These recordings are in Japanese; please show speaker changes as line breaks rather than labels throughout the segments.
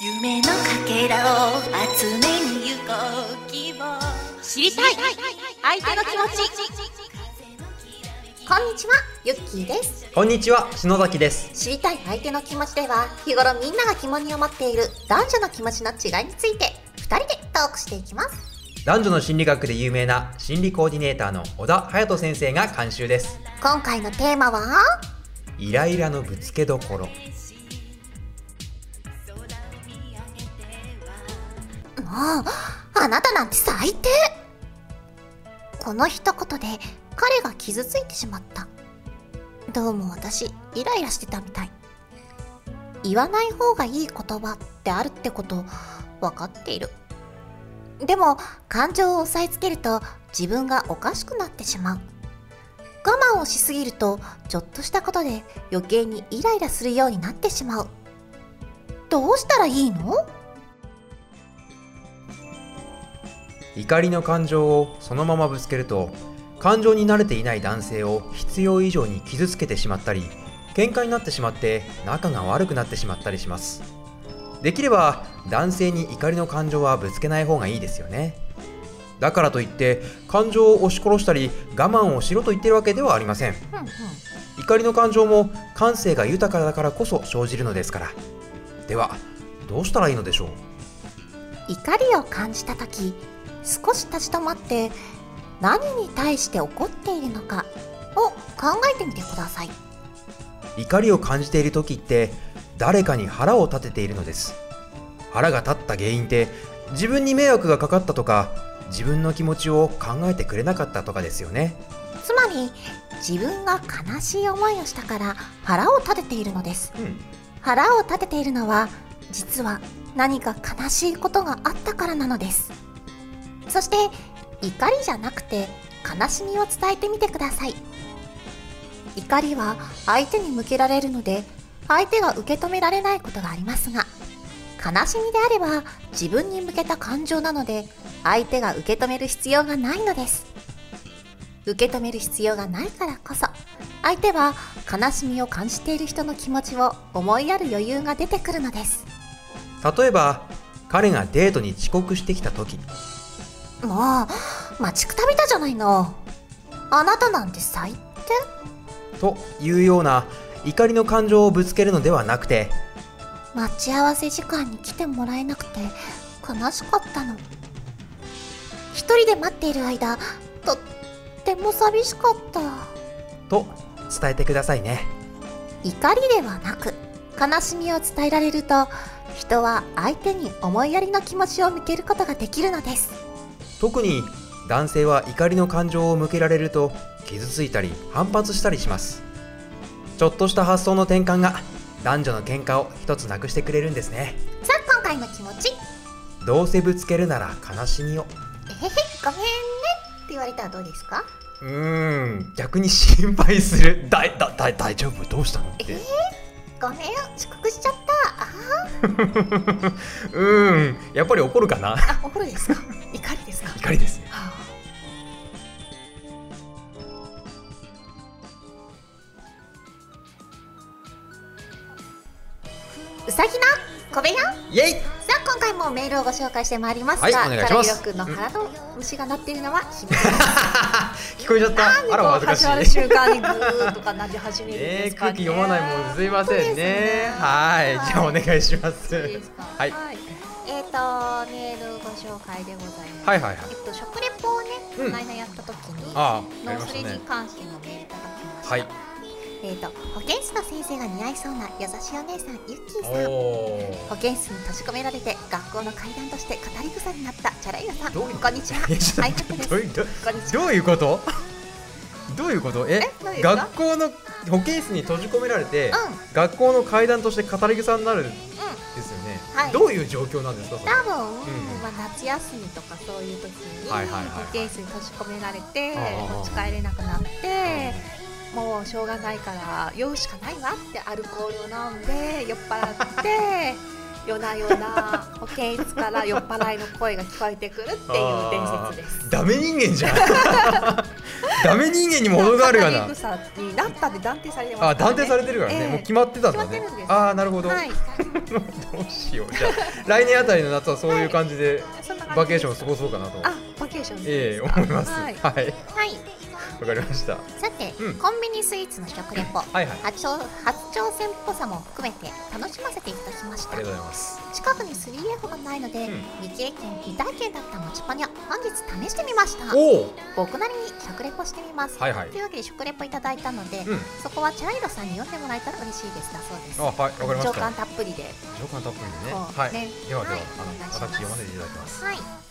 夢のかけらを集めに行こう希望知りたい相手の気持ち。
こんにちは、ゆっきーです。
こんにちは、篠崎です。
知りたい相手の気持ちでは、日頃みんなが疑問に思っている男女の気持ちの違いについて2人でトークしていきます。
男女の心理学で有名な心理コーディネーターの小田隼人先生が監修です。
今回のテーマは
イライラのぶつけどころ。
もうあなたなんて最低。この一言で彼が傷ついてしまった。どうも私イライラしてたみたい。言わない方がいい言葉ってあるってこと分かっている。でも感情を抑えつけると自分がおかしくなってしまう。我慢をしすぎるとちょっとしたことで余計にイライラするようになってしまう。どうしたらいいの？
怒りの感情をそのままぶつけると、感情に慣れていない男性を必要以上に傷つけてしまったり、喧嘩になってしまって仲が悪くなってしまったりします。できれば男性に怒りの感情はぶつけない方がいいですよね。だからといって感情を押し殺したり我慢をしろと言ってるわけではありません。怒りの感情も感性が豊かだからこそ生じるのですから。ではどうしたらいいのでしょう。
怒りを感じたとき、少し立ち止まって何に対して怒っているのかを考えてみてください。
怒りを感じている時って誰かに腹を立てているのです。腹が立った原因って自分に迷惑がかかったとか、自分の気持ちを考えてくれなかったとかですよね。
つまり自分が悲しい思いをしたから腹を立てているのです。腹を立てているのは実は何か悲しいことがあったからなのです。そして怒りじゃなくて悲しみを伝えてみてください。怒りは相手に向けられるので相手が受け止められないことがありますが、悲しみであれば自分に向けた感情なので相手が受け止める必要がないのです。受け止める必要がないからこそ相手は悲しみを感じている人の気持ちを思いやる余裕が出てくるのです。
例えば彼がデートに遅刻してきた時、
もう待ちくたびたじゃないの。あなたなんて最低
というような怒りの感情をぶつけるのではなくて、
待ち合わせ時間に来てもらえなくて悲しかったの。一人で待っている間とっても寂しかった
と伝えてくださいね。
怒りではなく悲しみを伝えられると、人は相手に思いやりの気持ちを向けることができるのです。
特に男性は怒りの感情を向けられると傷ついたり反発したりします。ちょっとした発想の転換が男女の喧嘩を一つなくしてくれるんですね。
さあ今回の気持ち、
どうせぶつけるなら悲しみを。
ごめんねって言われたらどうですか？
逆に心配する。大丈夫？どうしたのって。
ごめん、遅刻しちゃった。
やっぱり怒るかな。
怒るですか？怒りですか？
怒りですね。
うさぎの小部屋。
イエイ。
さあ今回もメールをご紹介してまいりますが、
はい、お願いします。
カラヒロ君の腹の虫が鳴っているのは響きます。
聞こえちゃった。あら恥ずかしい。
始まる瞬間にグーとかなり始めるんですかね。
空気読まないもんすいませんね。はい、じゃあお願いします。
いいですか？
はい。
メールご紹介でございます。食レポをね、この間やった時に、それに関してのメールいただきました。
はい。
保健室の先生が似合いそうな優しいお姉さん、ゆっきーさん。保健室に閉じ込められて学校の怪談として語り草になったチャライヤさん、こんにちは。はい、
どういうこと？どういうこと？学校の保健室に閉じ込められて、学校の怪談として語り草になるんですよね。どういう状況なんですか？
多分、夏休みとかそういう時に保健室に閉じ込められて持ち帰れなくなって、もうしょうがないから酔うしかないわってアルコールを飲んで酔っ払って夜な夜な保健室から酔っ払いの声が聞こえてくるっていう伝説です。
ダメ人間じゃんダメ人間にも程があるがな。
草になったで断定されてますからね。
断定されてるからね、もう決まってたんだね。なるほど、はい、どうしよう。じゃあ来年あたりの夏はそういう感じで、バケーションを過ごそうかなと。
バケーションですか。
思います。はい、わかりました。
さて、コンビニスイーツの食レポ、初挑戦っぽさも含めて楽しませていただきました。
ありがとうございます。
近くに 3F がないので、未経験未体験だったもちパニャ、本日試してみました。僕なりに食レポしてみます。というわけで食レポいただいたので、そこはチャライロさんに読んでもらえたら嬉しいですだそうです。
はい、わかりました。
情感たっぷりで。
情感たっぷりでね。はい。では私読ませていただきます。はい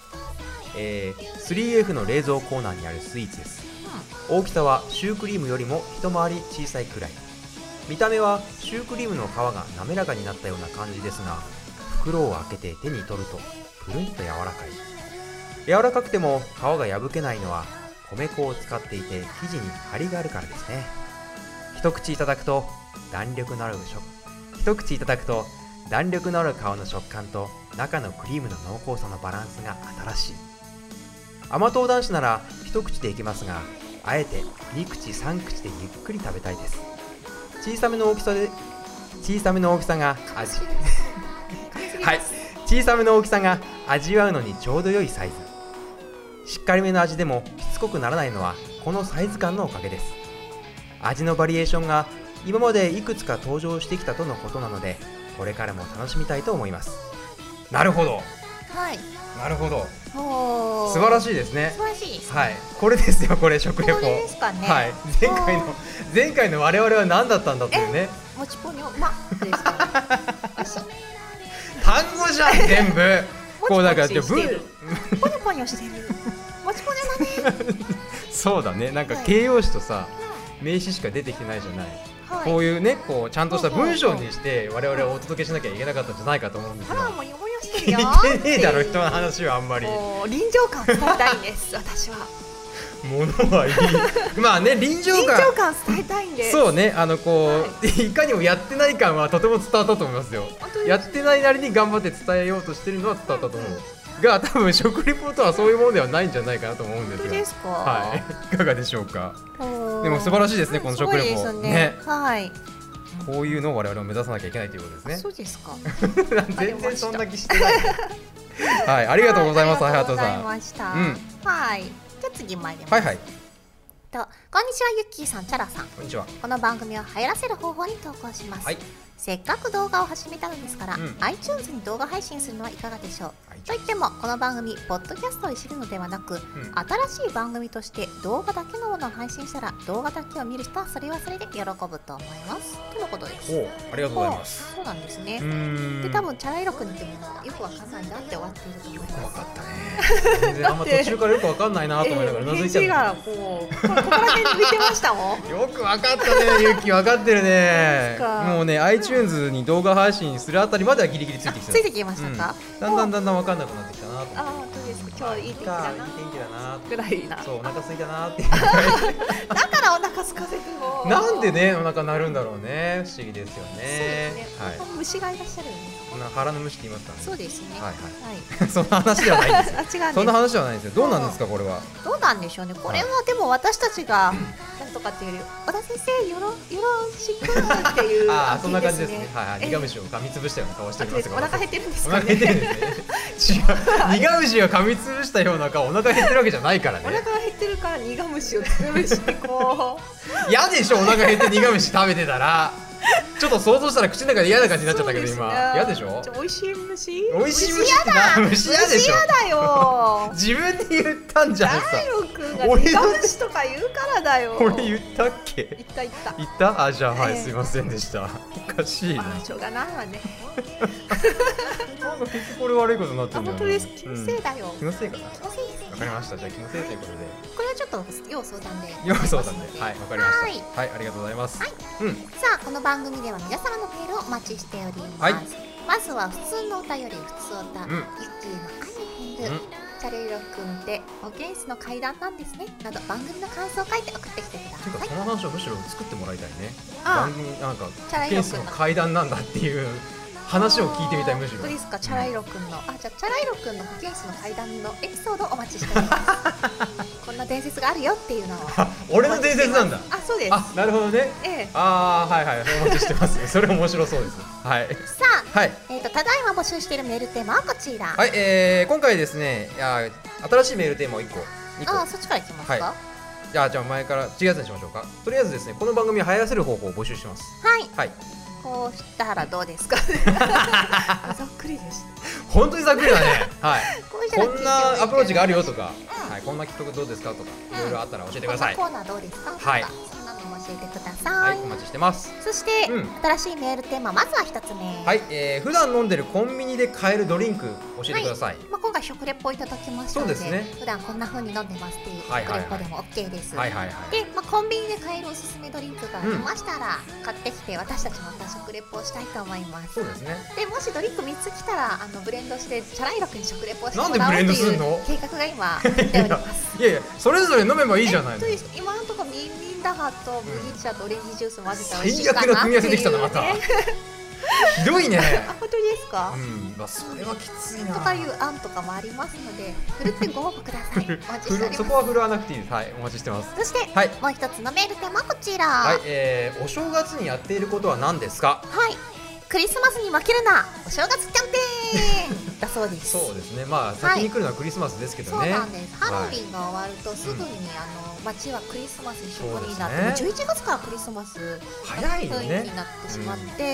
。3F の冷蔵コーナーにあるスイーツです。大きさはシュークリームよりも一回り小さいくらい。見た目はシュークリームの皮が滑らかになったような感じですが、袋を開けて手に取るとプルンと柔らかい。柔らかくても皮が破けないのは米粉を使っていて生地に張りがあるからですね。一口いただくと弾力のある皮の食感と中のクリームの濃厚さのバランスが新しい。甘党男子なら一口でいけますが、あえて2口3口でゆっくり食べたいです。小さめの大きさが味わうのにちょうど良いサイズ。しっかりめの味でもしつこくならないのはこのサイズ感のおかげです。味のバリエーションが今までいくつか登場してきたとのことなので、これからも楽しみたいと思います。なるほど。
はい。
なるほど。素晴らしいですね。
素晴らしいですね。
はい。これですよ、これ食レポ。
これですかね。
はい。前回の我々は何だったんだというね。
もちぽにょまですか。
単語じゃん全部。こうだから
ポニョポニョしてる。もちぽにょだね。
そうだね。なんか形容詞とさ、名詞しか出てきてないじゃない。こういうね、こうちゃんとした文章にして我々はお届けしなきゃいけなかったんじゃないかと思うんですよ。
もよもよしてるよ。
聞いてねえだろ人の話はあんまり。
臨場感伝えたいんです私は。
ものはいい。まあね、臨場感
伝えたいんです。
そうね、いかにもやってない感はとても伝わったと思いますよ。やってないなりに頑張って伝えようとしてるのは伝わったと思う。が多分食レポとはそういうものではないんじゃないかなと思うんですが。
本当ですか。
はい。いかがでしょうか。でも素晴らしいですね、この食レポ。ね。はい。こういうのを我々も目指さなきゃいけないということですね。
そうですか。
全然そんな気してない。はい、ありがとうございます、はやとさん。
ありがとうございました。はい。じゃあ次参ります。はいはい。こんにちは、ゆっきーさん、チャラさん。
こんにちは。
この番組を流行らせる方法に投稿します。はい。せっかく動画を始めたのですから、iTunes に動画配信するのはいかがでしょう。といってもこの番組ポッドキャストをいじるのではなく、新しい番組として動画だけのものを配信したら動画だけを見る人はそれはそれで喜ぶと思いますとのことです。
ありがとうございます。
そうなんですね。で多分チャライロ君にでもよくわかんないなって終わっていると思います。
よくわかったね。全然あんま途中からよくわかんないなと思いながらうなずいちゃった。
返事がここら辺に見てましたもん。
よくわかったね、ゆきわかってるね。もうね iTunes に動画配信するあたりまではギリギリついてきた。
ついてきましたか。
だんだんわかんなくなってきたな。
本当ですか。今日いい天気だな。
いい天気だな。
ぐらいな。
そう、お腹空いたなって。
だからお腹空かせても。
なんでね、お腹鳴るんだろうね。不思議ですよね。
そうですね。はい。虫がいらっしゃるよね。
腹の虫って言いますかね。
そうですね。
はいはい。そんな話ではないんですよ。
違う。
そんな話ではないんですよ。どうなんですかこれは。
どうなんでしょうね。これはでも私たちがなんとかっていうより、小田先生よろしくっていう。
そんな感じですね。はい。苦虫を噛みつぶしたような顔しておりますが。
お腹減ってるんですかね。
お腹減ってるんですね。違う。苦虫を噛みつぶしたような顔、お腹減ってるわけじゃないからね。
お腹が減ってるから苦虫をつぶしてこ
う。嫌でしょ、お腹減って苦虫食べてたら。ちょっと想像したら口の中で嫌な感じになっちゃったけど今嫌でしょ。
美味しい虫。
美味しい虫ってな。虫嫌でしょ。
虫嫌だよ。
自分で言ったんじゃんさ。
大郎くんが苦虫とか言うからだよ。
俺言ったっけ。
言った
言った。あ、じゃあはい、すいませんでした。おかしいな。
しょうがないわね。
なんか結局これ悪いことになってるんだよ。
本当です。気のせいだよ。
気のせいかな。気のせいです。わかりました。じゃあ気のせいということで。
これはちょっと要相談で。
要相談で。はい、わかりました。はい、ありがとうございます。
はい。さあこの番組では皆様のメールをお待ちしております。まずは普通のお便り、普通おた、ゆっきーの愛のメール、チャレイロくんって保健室の階段なんですねなど番組の感想を書いて送ってきてください。
その話をむしろ作ってもらいたいね。番組なんか保健室の階段なんだっていう話を聞いてみたい。むしろ
本当ですか。チャライロくんのじゃあチャライロくんの保健室の階段のエピソードをお待ちしておりますこんな伝説があるよっていうのを
俺の伝説なんだ。
そうです。
なるほどね。はいはい、お待ちしてますそれ面白そうです。はい。
さあ、
はい、
ただいま募集しているメールテーマはこちら。
はい、今回ですね、新しいメールテーマを1個。
そっちからいきますか。
じゃあ前から違うやつにしましょうか。とりあえずですね、この番組を流行らせる方法を募集してます。はい。
こうしたらどうですかざっくりでした。
本当にざっくりだね。はい。こんなアプローチがあるよとか、こんな企画どうですかとか、いろいろあったら教えてください。
こんなコーナーどうですか。
はい。
そんなのも教えてください。
はい、お待ちしてます。
そして新しいメールテーマ、まずは一つ目。
はい、普段飲んでるコンビニで買えるドリンク教えてください。
今回食レポいただきましたので、
そうですね。
普段こんな風に飲んでますっていう食レポでも OK です。で、コンビニで買えるおすすめドリンクがありましたら買ってきて、私たちまた食レポをしたいと思います。
そうですね。
で、もしドリンク3つ来たらブレンドしてチャライロくんに食レポをしてもらおうという計画が今出ております。
いやそれぞれ飲めばいいじゃないの。
今のところミンミンダハと麦茶とオレンジジュース混ぜたら美味しい
最
かなっていうね。
悪の組み合わせできたなまた。ひどいね。
本当ですか。
それはきついな。
とかいう案とかもありますので、ふるってご応募ください。お待ちしております。
そこは振るわなくていいです。はい、お待ちしてます。
そして、もう一つのメールテーマはこちら。
はい、お正月にやっていることは何ですか。
はい、クリスマスに負けるなお正月キャンペーンだそうです。
そうですね。先に来るのはクリスマスですけどね。
そうなんです。ハロウィンが終わるとすぐに街はクリスマス一色になって、11月からクリスマス
早いよね。
雰囲気になってしまって、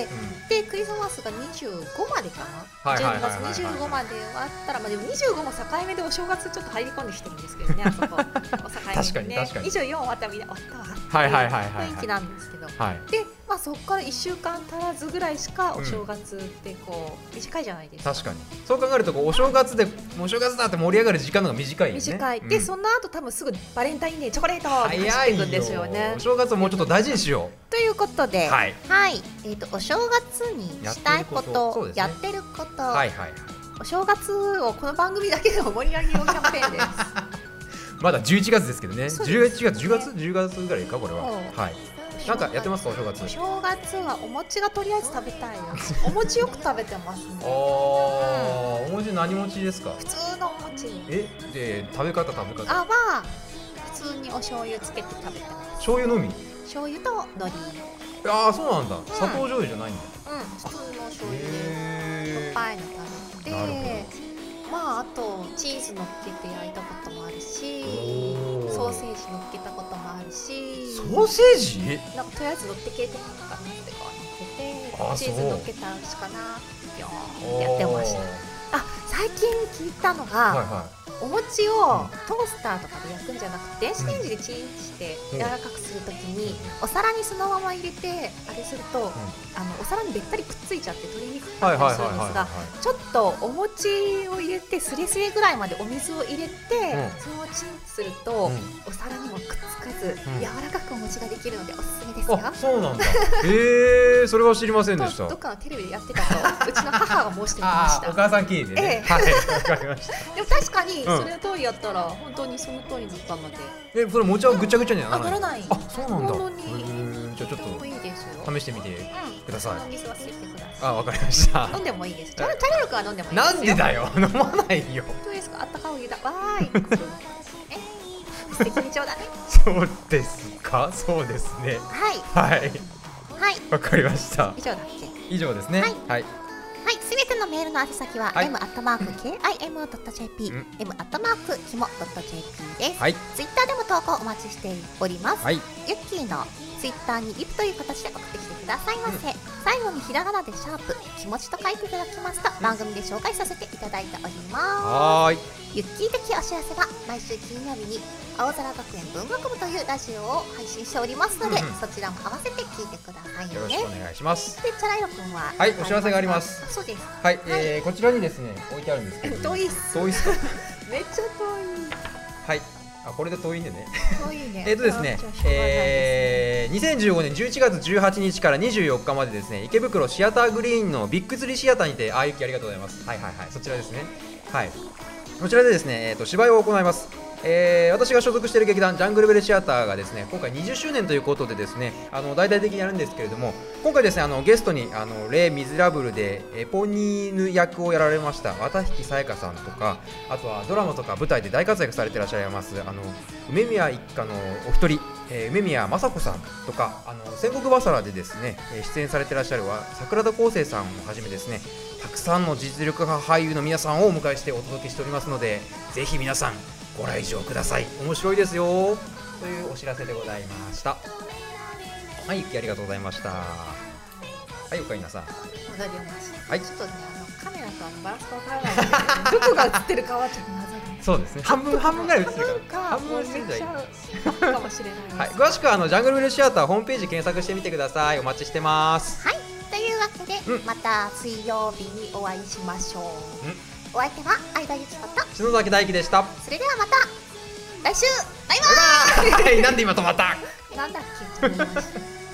でクリスマスが25までかな。12月25まで終わったら、でも25も境目でお正月ちょっと入り込んできてるんですけどね、あそこ。
確かに確かに。
24終わったらみんな終わったわっていう雰囲気なんですけど。で、そこから1週間足らずぐらいしかお正月って短いじゃないですか。
確かに。そう考えるとお正月でお正月だって盛り上がる時間が短いよね。
短い。でその後多分すぐバレンタインデーチョコレートって走っていくんですよね。
お正月をもうちょっと大事にしよ
う。ということで、お正月にしたいこと、やってること、お正月をこの番組だけでも盛り上げようキャンペーンです。
まだ11月ですけどね。10月ぐらいかこれは。はい。なんかやってますかお正月。
お正月はお餅がとりあえず食べたいな。お餅よく食べてますね。
お餅何餅ですか。
普通のお餅。
で食べ方。
は普通にお醤油つけて食べてます。
醤油のみ。
醤油と海苔。
そうなんだ。砂糖醤油じゃないんだ。
普通の醤油でしょっぱいの食べて。あとチーズ乗っけて焼いたこともあるし、ソーセージ乗っけたこともあるし。
ソーセージ？
なんかとりあえず乗ってけてなんか乗ってこう乗っけてチーズ乗っけたらしかなってやってました。最近聞いたのが、お餅をトースターとかで焼くんじゃなくて電子レンジでチンして柔らかくするときにお皿にそのまま入れてあれするとお皿にべったりくっついちゃって取りにくかったりするんですが、ちょっとお餅を入れてスレスレぐらいまでお水を入れてそのままチンするとお皿にもくっつかず柔らかくお餅ができるのでおすすめですよ。
そうなんだ。それは知りませんでした。
どっかのテレビでやってたとうちの母が申してみました。
お母さん経由でね。はい、わかりました。
でも確かにそれ通りやったら本当にその通りだったので。
それ餅はぐちゃぐちゃにはならない。
ならない。
そうなんだ。
じゃあちょっと
試してみてください。
水忘れてください。
わかりました。
飲んでもいいです。チャレルクは飲んでもいいですよ。
なんでだよ。飲まないよ。
本当ですか。あったかいお湯だ。わーい。素敵にちょうだね。
そうですか。そうですね。はい。わかりました。
以上だっけ。
以上ですね。はい。
すべてのメールの宛先は m@kim.jp、m@kimo.jp です。ツイッターでも投稿お待ちしております。ユッキーのツイッターにリプという形で送ってきてくださいませ。最後にひらがなでシャープ気持ちと書いていただきますと番組で紹介させていただいております。ユッキー的お知らせが毎週金曜日に青空学園文学部というラジオを配信しておりますので、そちらも合わせて聞いてくださいね。
よろしくお願いします。
で、チャライロくんは
お知らせがあります。
そうです。
こちらにですね置いてあるんですけど。
遠いっす。
遠いっすか。
めっちゃ遠い。
はい。これで遠いんでね。
遠いね。
ですね、2015年11月18日から24日までですね、池袋シアターグリーンのビッグツリーシアターにて、ゆきありがとうございます。そちらですね。そちらでですね、芝居を行います。 私が所属している劇団ジャングルベルシアターがですね今回20周年ということでですね大々的にやるんですけれども、今回ですねゲストにレイ・ミズラブルでエポニーヌ役をやられました綿引さやかさんとか、あとはドラマとか舞台で大活躍されていらっしゃいます梅宮一家のお一人、梅宮雅子さんとか戦国バサラでですね出演されていらっしゃる桜田光生さんをはじめですね、たくさんの実力派俳優の皆さんをお迎えしてお届けしておりますので、ぜひ皆さんご来場ください。面白いですよというお知らせでございました。はい、ゆきありがとうございました。はい、おかえりなさん。
わかりました。
はい、
ちょっとねカメラとバランスがわからないので、どこが映ってるかはちょっと謎で。
そうですね。半分ぐらい映ってるから。半分映ってるんじゃない
かもしれないです。
はい、詳しくはジャングルベルシアターホームページ検索してみてください。お待ちしてます。
はい、というわけで、また水曜日にお会いしましょう。お相手は相田由紀子と
篠崎大輝でした。
それではまた来週バイバ
イ。なんで今止まった？
なんだっけと思いました。